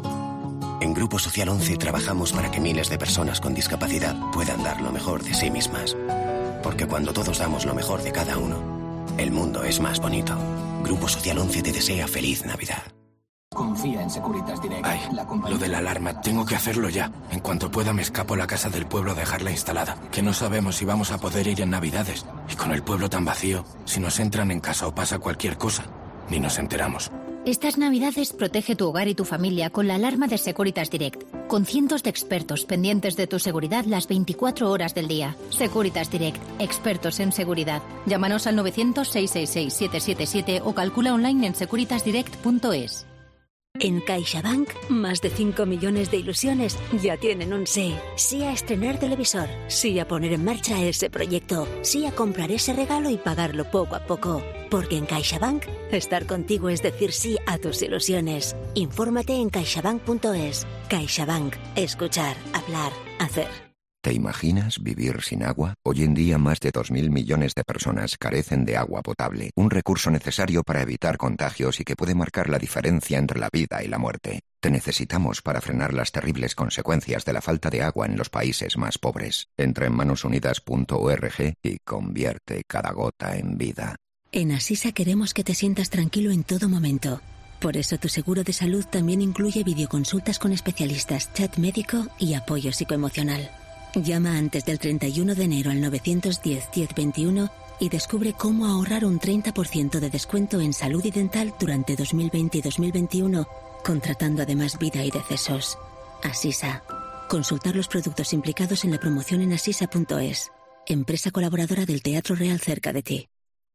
En Grupo Social once trabajamos para que miles de personas con discapacidad puedan dar lo mejor de sí mismas. Porque cuando todos damos lo mejor de cada uno, el mundo es más bonito. Grupo Social once te desea feliz Navidad. Confía en Securitas Direct. Ay, lo de la alarma, tengo que hacerlo ya. En cuanto pueda me escapo a la casa del pueblo a dejarla instalada. Que no sabemos si vamos a poder ir en Navidades. Y con el pueblo tan vacío, si nos entran en casa o pasa cualquier cosa, ni nos enteramos. Estas Navidades protege tu hogar y tu familia con la alarma de Securitas Direct, con cientos de expertos pendientes de tu seguridad las veinticuatro horas del día. Securitas Direct, expertos en seguridad. Llámanos al novecientos, seiscientos sesenta y seis, setecientos setenta y siete o calcula online en securitas direct punto es. En CaixaBank, más de cinco millones de ilusiones ya tienen un sí. Sí a estrenar televisor, sí a poner en marcha ese proyecto, sí a comprar ese regalo y pagarlo poco a poco. Porque en CaixaBank, estar contigo es decir sí a tus ilusiones. Infórmate en caixabank punto es. CaixaBank. Escuchar, hablar, hacer. ¿Te imaginas vivir sin agua? Hoy en día más de dos mil millones de personas carecen de agua potable, un recurso necesario para evitar contagios y que puede marcar la diferencia entre la vida y la muerte. Te necesitamos para frenar las terribles consecuencias de la falta de agua en los países más pobres. Entra en manos unidas punto org y convierte cada gota en vida. En Asisa queremos que te sientas tranquilo en todo momento. Por eso tu seguro de salud también incluye videoconsultas con especialistas, chat médico y apoyo psicoemocional. Llama antes del treinta y uno de enero al novecientos diez, diez veintiuno y descubre cómo ahorrar un treinta por ciento de descuento en salud y dental durante dos mil veinte y dos mil veintiuno, contratando además vida y decesos. Asisa. Consultar los productos implicados en la promoción en asisa punto es. Empresa colaboradora del Teatro Real cerca de ti.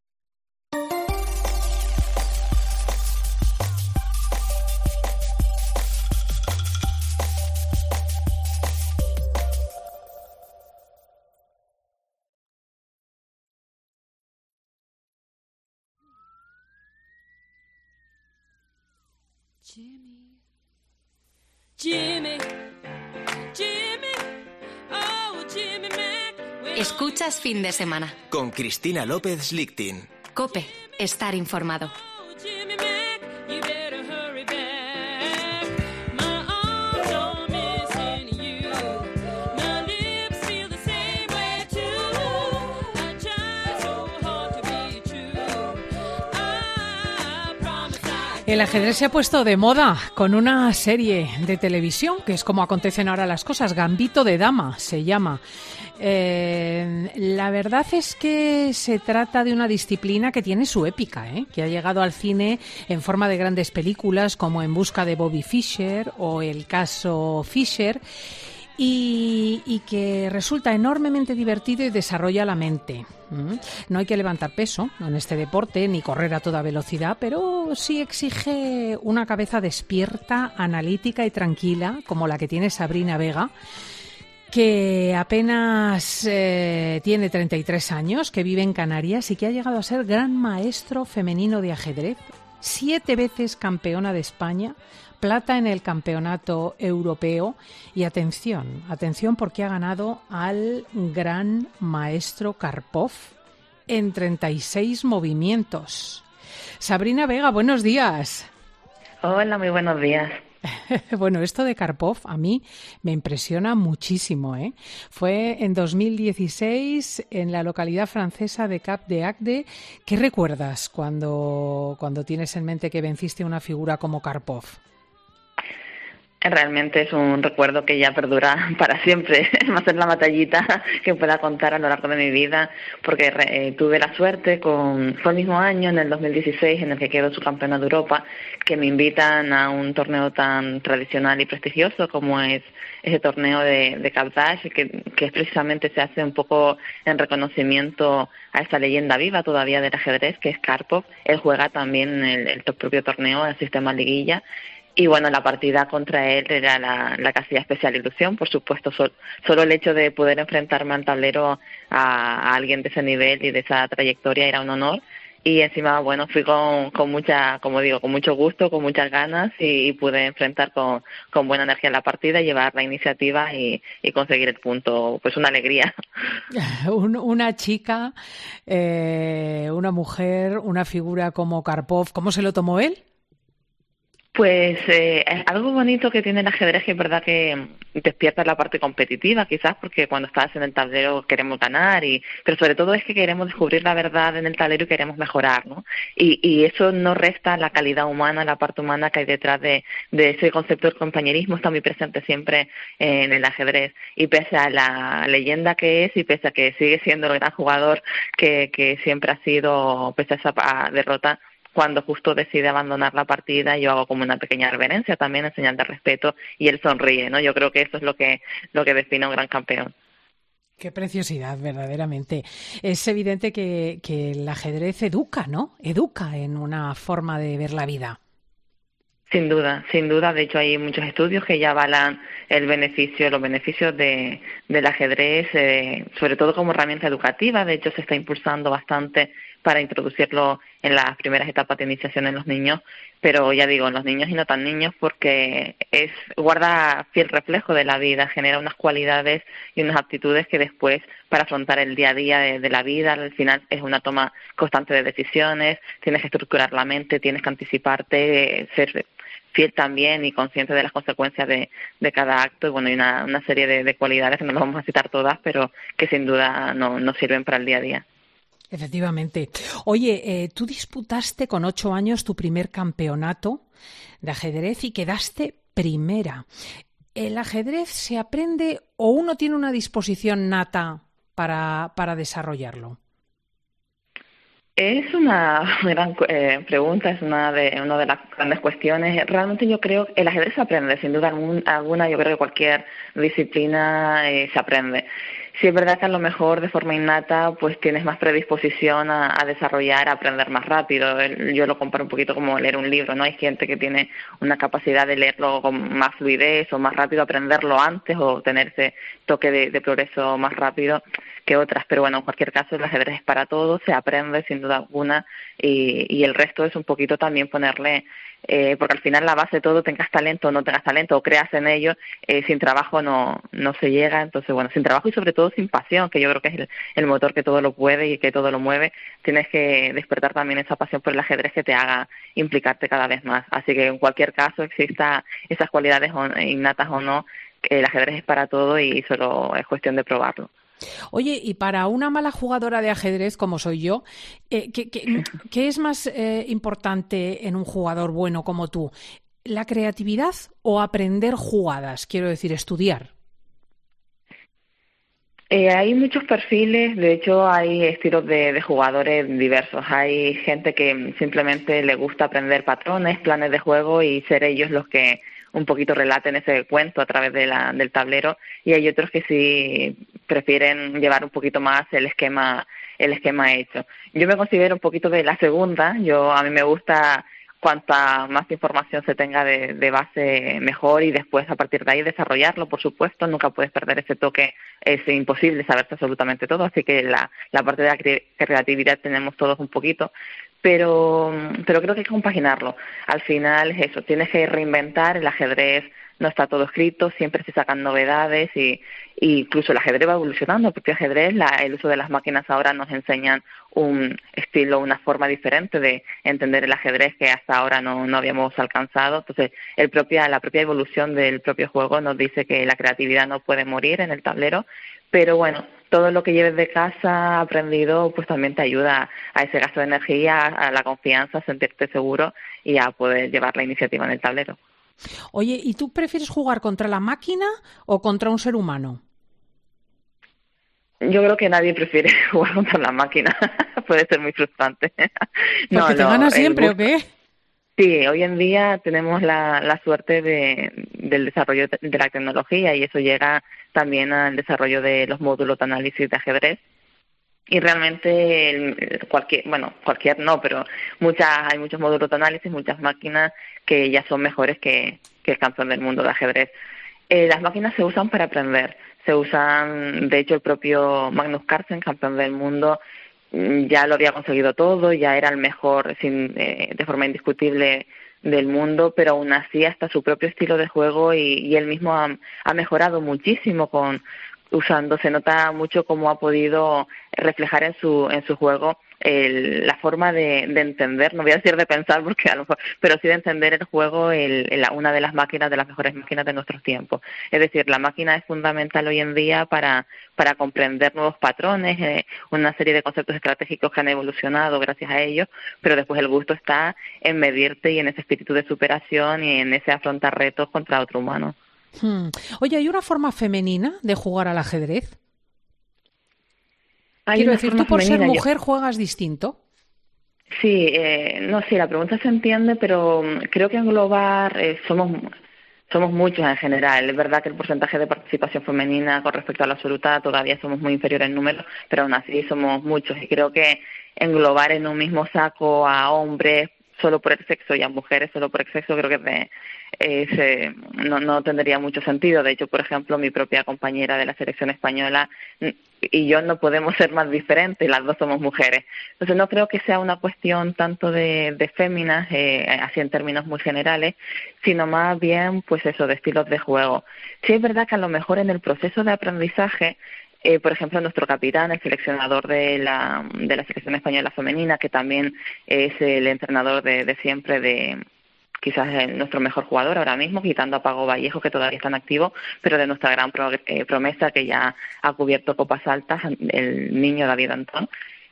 Jimmy, Jimmy, Jimmy, oh Jimmy Mac. Escuchas Fin de Semana. Con Cristina López Lichtin. COPE. Estar informado. Jimmy Mac, you better hurry back. My arms are missing you. My lips feel the same way too. I try so hard to be true. I promise I El ajedrez se ha puesto de moda con una serie de televisión, que es como acontecen ahora las cosas. Gambito de Dama se llama. Eh, la verdad es que se trata de una disciplina que tiene su épica, ¿eh? Que ha llegado al cine en forma de grandes películas como En busca de Bobby Fischer o El caso Fischer. Y, y que resulta enormemente divertido y desarrolla la mente. ¿Mm? No hay que levantar peso en este deporte ni correr a toda velocidad, pero sí exige una cabeza despierta, analítica y tranquila, como la que tiene Sabrina Vega, que apenas eh, tiene treinta y tres años, que vive en Canarias y que ha llegado a ser gran maestro femenino de ajedrez, siete veces campeona de España, plata en el campeonato europeo y atención, atención porque ha ganado al gran maestro Karpov en treinta y seis movimientos. Sabrina Vega, buenos días. Hola, muy buenos días. Bueno, esto de Karpov a mí me impresiona muchísimo, ¿eh? Fue en dos mil dieciséis en la localidad francesa de Cap d'Agde. ¿Qué recuerdas cuando, cuando tienes en mente que venciste una figura como Karpov? Realmente es un recuerdo que ya perdura para siempre. Va a ser la batallita que pueda contar a lo largo de mi vida, porque eh, tuve la suerte, con fue el mismo año, en el dos mil dieciséis, en el que quedó subcampeona de Europa, que me invitan a un torneo tan tradicional y prestigioso como es ese torneo de, de Cap d'Agde, que, que precisamente se hace un poco en reconocimiento a esta leyenda viva todavía del ajedrez, que es Karpov. Él juega también el, el propio torneo, el sistema liguilla. Y bueno, la partida contra él era la, la que hacía especial ilusión, por supuesto, sol, solo el hecho de poder enfrentarme al tablero a, a alguien de ese nivel y de esa trayectoria era un honor. Y encima, bueno, fui con, con mucha, como digo, con mucho gusto, con muchas ganas y, y pude enfrentar con, con buena energía la partida, llevar la iniciativa y, y conseguir el punto. Pues una alegría. Un, una chica, eh, una mujer, una figura como Karpov, ¿cómo se lo tomó él? Pues eh, es algo bonito que tiene el ajedrez, que es verdad que despierta la parte competitiva, quizás porque cuando estás en el tablero queremos ganar, y pero sobre todo es que queremos descubrir la verdad en el tablero y queremos mejorar, ¿no? Y, y eso no resta la calidad humana, la parte humana que hay detrás de, de ese concepto del compañerismo, está muy presente siempre en el ajedrez. Y pese a la leyenda que es y pese a que sigue siendo el gran jugador que, que siempre ha sido, pese a esa derrota, cuando justo decide abandonar la partida, yo hago como una pequeña reverencia también en señal de respeto y él sonríe, ¿no? Yo creo que eso es lo que lo que define a un gran campeón. Qué preciosidad, verdaderamente. Es evidente que, que el ajedrez educa, ¿no? Educa en una forma de ver la vida. Sin duda, sin duda. De hecho, hay muchos estudios que ya avalan el beneficio, los beneficios de, del ajedrez, eh, sobre todo como herramienta educativa. De hecho, se está impulsando bastante para introducirlo en las primeras etapas de iniciación en los niños, pero ya digo, en los niños y no tan niños, porque es guarda fiel reflejo de la vida, genera unas cualidades y unas aptitudes que después, para afrontar el día a día de, de la vida, al final es una toma constante de decisiones, tienes que estructurar la mente, tienes que anticiparte, ser fiel también y consciente de las consecuencias de, de cada acto, y bueno, hay una, una serie de, de cualidades que no las vamos a citar todas, pero que sin duda no, no sirven para el día a día. Efectivamente. Oye, eh, tú disputaste con ocho años tu primer campeonato de ajedrez y quedaste primera. ¿El ajedrez se aprende o uno tiene una disposición nata para, para desarrollarlo? Es una gran eh, pregunta, es una de una de las grandes cuestiones. Realmente yo creo que el ajedrez se aprende, sin duda alguna. Yo creo que cualquier disciplina eh, se aprende. Sí es verdad que a lo mejor de forma innata pues tienes más predisposición a, a desarrollar, a aprender más rápido. Yo lo comparo un poquito como leer un libro, ¿no? Hay gente que tiene una capacidad de leerlo con más fluidez o más rápido, aprenderlo antes o tener ese toque de, de progreso más rápido que otras. Pero bueno, en cualquier caso el ajedrez es para todos, se aprende sin duda alguna y, y el resto es un poquito también ponerle... Eh, porque al final la base de todo, tengas talento o no tengas talento, o creas en ello, eh, sin trabajo no no se llega. Entonces, bueno, sin trabajo y sobre todo sin pasión, que yo creo que es el, el motor que todo lo puede y que todo lo mueve, tienes que despertar también esa pasión por el ajedrez que te haga implicarte cada vez más. Así que en cualquier caso, exista esas cualidades innatas o no, el ajedrez es para todo y solo es cuestión de probarlo. Oye, y para una mala jugadora de ajedrez como soy yo, eh, ¿qué, qué, ¿qué es más eh, importante en un jugador bueno como tú? ¿La creatividad o aprender jugadas? Quiero decir, estudiar. Eh, hay muchos perfiles, de hecho hay estilos de, de jugadores diversos. Hay gente que simplemente le gusta aprender patrones, planes de juego y ser ellos los que un poquito relaten ese cuento a través de la, del tablero, y hay otros que sí prefieren llevar un poquito más el esquema el esquema hecho. Yo me considero un poquito de la segunda. Yo a mí me gusta cuanta más información se tenga de, de base mejor, y después a partir de ahí desarrollarlo, por supuesto. Nunca puedes perder ese toque, es imposible saberse absolutamente todo, así que la, la parte de la cre- creatividad tenemos todos un poquito, pero pero creo que hay que compaginarlo. Al final es eso, tienes que reinventar el ajedrez, no está todo escrito, siempre se sacan novedades y, y incluso el ajedrez va evolucionando. El propio ajedrez, la, el uso de las máquinas ahora nos enseñan un estilo, una forma diferente de entender el ajedrez que hasta ahora no, no habíamos alcanzado. Entonces, el propia, la propia evolución del propio juego nos dice que la creatividad no puede morir en el tablero, pero bueno, todo lo que lleves de casa aprendido pues también te ayuda a ese gasto de energía, a la confianza, a sentirte seguro y a poder llevar la iniciativa en el tablero. Oye, ¿y tú prefieres jugar contra la máquina o contra un ser humano? Yo creo que nadie prefiere jugar contra la máquina. Puede ser muy frustrante. No, ¿porque te no, gana siempre gusto... o qué? Sí, hoy en día tenemos la, la suerte de, del desarrollo de la tecnología y eso llega también al desarrollo de los módulos de análisis de ajedrez. Y realmente el, cualquier, bueno, cualquier no, pero muchas, hay muchos módulos de análisis, muchas máquinas que ya son mejores que, que el campeón del mundo de ajedrez. Eh, las máquinas se usan para aprender, se usan, de hecho el propio Magnus Carlsen, campeón del mundo, ya lo había conseguido todo, ya era el mejor sin, eh, de forma indiscutible del mundo, pero aún así hasta su propio estilo de juego y, y él mismo ha, ha mejorado muchísimo con usando, se nota mucho cómo ha podido reflejar en su en su juego el, la forma de, de entender, no voy a decir de pensar porque a lo mejor, pero sí de entender el juego, el, el, una de las máquinas, de las mejores máquinas de nuestros tiempos. Es decir, la máquina es fundamental hoy en día para para comprender nuevos patrones, eh, una serie de conceptos estratégicos que han evolucionado gracias a ellos, pero después el gusto está en medirte y en ese espíritu de superación y en ese afrontar retos contra otro humano. Hmm. Oye, ¿hay una forma femenina de jugar al ajedrez? Quiero decir, ¿tú por ser mujer yo... juegas distinto? Sí, eh, no, sí, la pregunta se entiende, pero creo que englobar eh, somos somos muchos en general. Es verdad que el porcentaje de participación femenina con respecto a la absoluta todavía somos muy inferiores en número, pero aún así somos muchos y creo que englobar en un mismo saco a hombres solo por el sexo y a mujeres solo por el sexo creo que de, eh, se, no, no tendría mucho sentido. De hecho, por ejemplo, mi propia compañera de la selección española y yo no podemos ser más diferentes, las dos somos mujeres. Entonces no creo que sea una cuestión tanto de, de féminas, eh, así en términos muy generales, sino más bien pues eso, de estilos de juego. Sí es verdad que a lo mejor en el proceso de aprendizaje, Eh, por ejemplo, nuestro capitán, el seleccionador de la, de la selección española femenina, que también es el entrenador de, de siempre de quizás el, nuestro mejor jugador ahora mismo, quitando a Pago Vallejo, que todavía está en activo, pero de nuestra gran pro, eh, promesa que ya ha cubierto copas altas, el niño David Antón.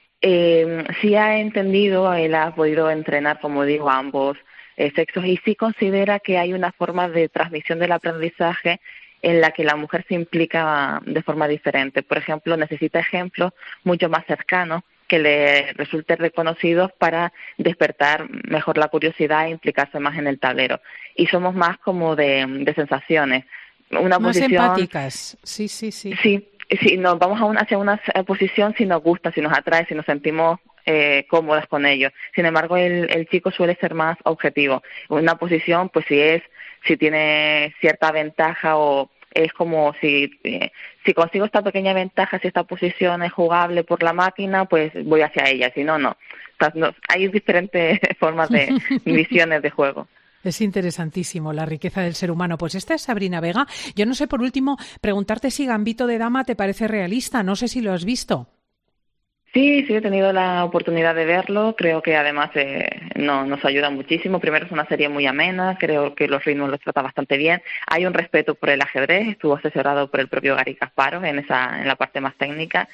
Eh, sí ha entendido, él ha podido entrenar, como digo, a ambos eh, sexos y sí considera que hay una forma de transmisión del aprendizaje en la que la mujer se implica de forma diferente. Por ejemplo, necesita ejemplos mucho más cercanos que le resulten reconocidos para despertar mejor la curiosidad e implicarse más en el tablero. Y somos más como de, de sensaciones. Una más posición, empáticas, sí, sí, sí. Sí, si nos vamos a una, hacia una posición si nos gusta, si nos atrae, si nos sentimos eh, cómodas con ello. Sin embargo, el, el chico suele ser más objetivo. Una posición, pues si es si tiene cierta ventaja o es como si eh, si consigo esta pequeña ventaja, si esta posición es jugable por la máquina, pues voy hacia ella, si no, no. Entonces, no hay diferentes formas de visiones de juego. Es interesantísimo la riqueza del ser humano. Pues esta es Sabrina Vega. Yo no sé, por último, preguntarte si Gambito de Dama te parece realista. No sé si lo has visto. Sí, sí, he tenido la oportunidad de verlo. Creo que además eh, no, nos ayuda muchísimo. Primero es una serie muy amena, creo que los ritmos los trata bastante bien. Hay un respeto por el ajedrez, estuvo asesorado por el propio Garry Kasparov en esa en la parte más técnica.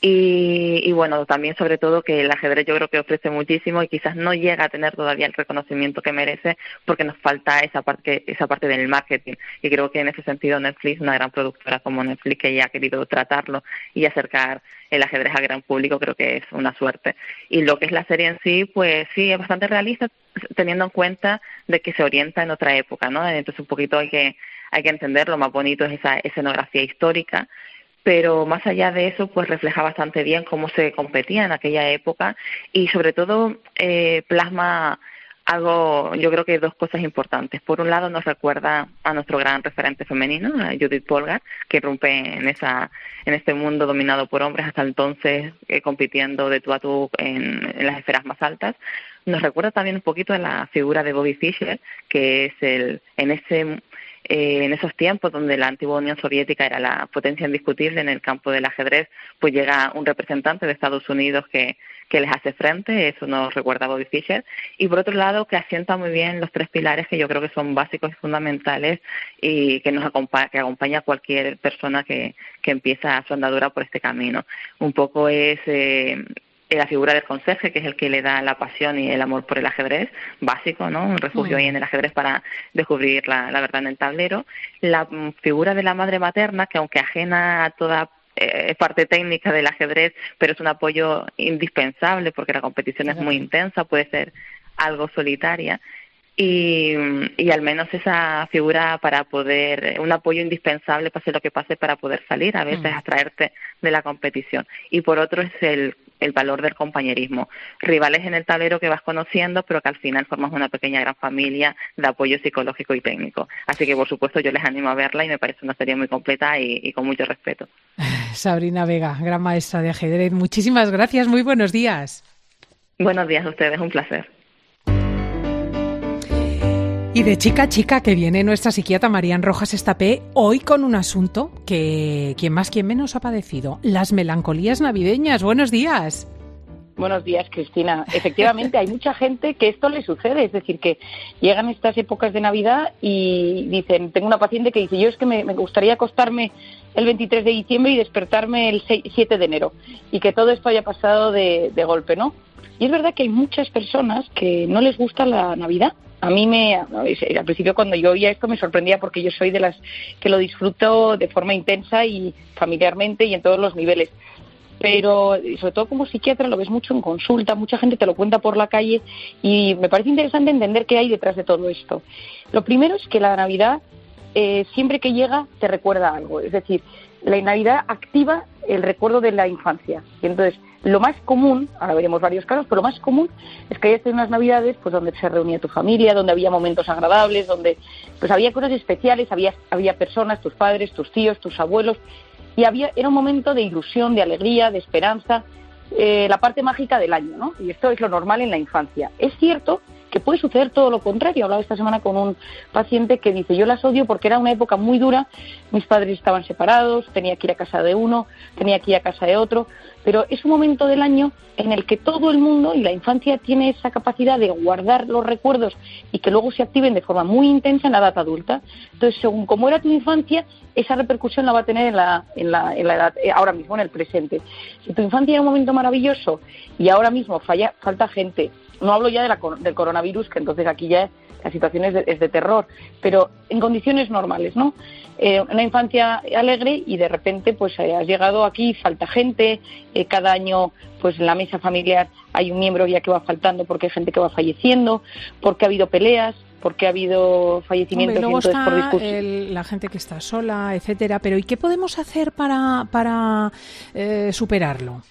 Y, y bueno, también sobre todo que el ajedrez yo creo que ofrece muchísimo y quizás no llega a tener todavía el reconocimiento que merece porque nos falta esa parte esa parte del marketing. Y creo que en ese sentido Netflix, una gran productora como Netflix, que ya ha querido tratarlo y acercar el ajedrez al gran público, creo que es una suerte. Y lo que es la serie en sí, pues sí, es bastante realista teniendo en cuenta de que se orienta en otra época, ¿no? Entonces un poquito hay que hay que entender, lo más bonito es esa escenografía histórica, pero más allá de eso, pues refleja bastante bien cómo se competía en aquella época y sobre todo eh, plasma algo, yo creo que hay dos cosas importantes. Por un lado, nos recuerda a nuestro gran referente femenino, a Judith Polgar, que irrumpe en esa en este mundo dominado por hombres, hasta entonces eh, compitiendo de tú a tú en, en las esferas más altas. Nos recuerda también un poquito a la figura de Bobby Fischer, que es el en ese Eh, en esos tiempos donde la antigua Unión Soviética era la potencia indiscutible en el campo del ajedrez, pues llega un representante de Estados Unidos que, que les hace frente. Eso nos recuerda a Bobby Fischer. Y por otro lado, que asienta muy bien los tres pilares que yo creo que son básicos y fundamentales y que nos acompaña, que acompaña a cualquier persona que, que empieza su andadura por este camino. Un poco es eh, la figura del conserje, que es el que le da la pasión y el amor por el ajedrez, básico, ¿no? Un refugio mm. ahí en el ajedrez para descubrir la, la verdad en el tablero. La mm, figura de la madre materna, que aunque ajena a toda eh, parte técnica del ajedrez, pero es un apoyo indispensable porque la competición claro. es muy intensa, puede ser algo solitaria. Y, y al menos esa figura para poder, un apoyo indispensable pase lo que pase para poder salir, a veces mm. abstraerte de la competición. Y por otro es el, el valor del compañerismo, rivales en el tablero que vas conociendo, pero que al final formas una pequeña gran familia de apoyo psicológico y técnico. Así que por supuesto yo les animo a verla y me parece una serie muy completa y, y con mucho respeto. Sabrina Vega, gran maestra de ajedrez, muchísimas gracias, muy buenos días. Buenos días a ustedes, un placer. Y de chica a chica que viene nuestra psiquiatra Marian Rojas Estapé hoy con un asunto que quien más quien menos ha padecido, las melancolías navideñas. Buenos días. Buenos días, Cristina. Efectivamente, hay mucha gente que esto le sucede, es decir, que llegan estas épocas de Navidad y dicen, tengo una paciente que dice, yo es que me, me gustaría acostarme el veintitrés de diciembre y despertarme el siete de enero y que todo esto haya pasado de, de golpe, ¿no? Y es verdad que hay muchas personas que no les gusta la Navidad. A mí me, al principio cuando yo oía esto me sorprendía porque yo soy de las que lo disfruto de forma intensa y familiarmente y en todos los niveles. Pero sobre todo como psiquiatra lo ves mucho en consulta, mucha gente te lo cuenta por la calle y me parece interesante entender qué hay detrás de todo esto. Lo primero es que la Navidad eh, siempre que llega te recuerda algo, es decir, la Navidad activa el recuerdo de la infancia y entonces lo más común, ahora veremos varios casos, pero lo más común es que hayas tenido unas Navidades pues donde se reunía tu familia, donde había momentos agradables, donde pues había cosas especiales, había había personas, tus padres, tus tíos, tus abuelos, y había era un momento de ilusión, de alegría, de esperanza, eh, la parte mágica del año, ¿no? Y esto es lo normal en la infancia. Es cierto que puede suceder todo lo contrario. Hablaba esta semana con un paciente que dice, yo las odio porque era una época muy dura, mis padres estaban separados, tenía que ir a casa de uno, tenía que ir a casa de otro, pero es un momento del año en el que todo el mundo y la infancia tiene esa capacidad de guardar los recuerdos y que luego se activen de forma muy intensa en la edad adulta. Entonces, según cómo era tu infancia, esa repercusión la va a tener en la, en la, en la edad, ahora mismo, en el presente. Si tu infancia era un momento maravilloso y ahora mismo falla, falta gente, no hablo ya de la, del coronavirus, que entonces aquí ya la situación es de, es de terror, pero en condiciones normales, ¿no? Eh, una infancia alegre y de repente pues eh, has llegado aquí, falta gente, eh, cada año pues en la mesa familiar hay un miembro ya que va faltando porque hay gente que va falleciendo, porque ha habido peleas, porque ha habido fallecimientos. Hombre, luego y entonces está por discusión. el, la gente que está sola, etcétera, pero ¿y qué podemos hacer para, para eh, superarlo?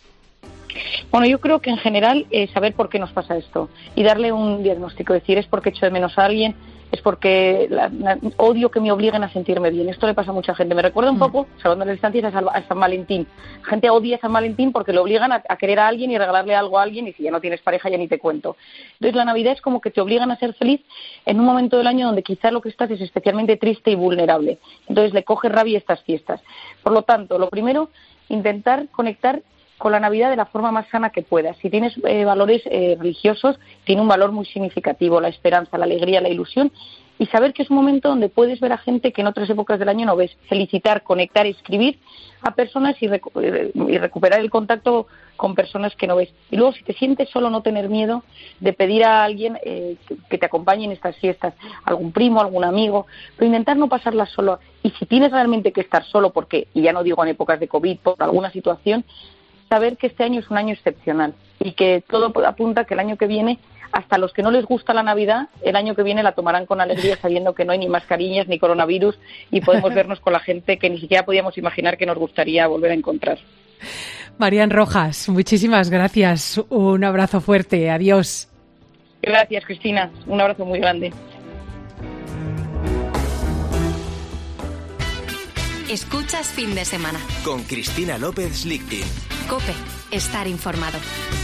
Bueno, yo creo que en general eh, saber por qué nos pasa esto y darle un diagnóstico, decir es porque echo de menos a alguien, es porque la, la, odio que me obliguen a sentirme bien. Esto le pasa a mucha gente. Me recuerda un mm. poco, salvando las distancias, a, a San Valentín. La gente odia a San Valentín porque le obligan a, a querer a alguien y regalarle algo a alguien y si ya no tienes pareja ya ni te cuento. Entonces la Navidad es como que te obligan a ser feliz en un momento del año donde quizás lo que estás es especialmente triste y vulnerable. Entonces le coge rabia estas fiestas. Por lo tanto, lo primero, intentar conectar con la Navidad de la forma más sana que puedas. Si tienes eh, valores eh, religiosos, tiene un valor muy significativo, la esperanza, la alegría, la ilusión, y saber que es un momento donde puedes ver a gente que en otras épocas del año no ves, felicitar, conectar, escribir a personas y, recu- y recuperar el contacto con personas que no ves. Y luego, si te sientes solo, no tener miedo de pedir a alguien eh, que, que te acompañe en estas fiestas, algún primo, algún amigo, pero intentar no pasarlas solo. Y si tienes realmente que estar solo, porque, y ya no digo en épocas de COVID, por alguna situación, saber que este año es un año excepcional y que todo apunta que el año que viene, hasta los que no les gusta la Navidad, el año que viene la tomarán con alegría sabiendo que no hay ni mascarillas ni coronavirus y podemos vernos con la gente que ni siquiera podíamos imaginar que nos gustaría volver a encontrar. Marian Rojas, muchísimas gracias. Un abrazo fuerte. Adiós. Gracias, Cristina. Un abrazo muy grande. Escuchas Fin de Semana. Con Cristina López Lichting. COPE. Estar informado.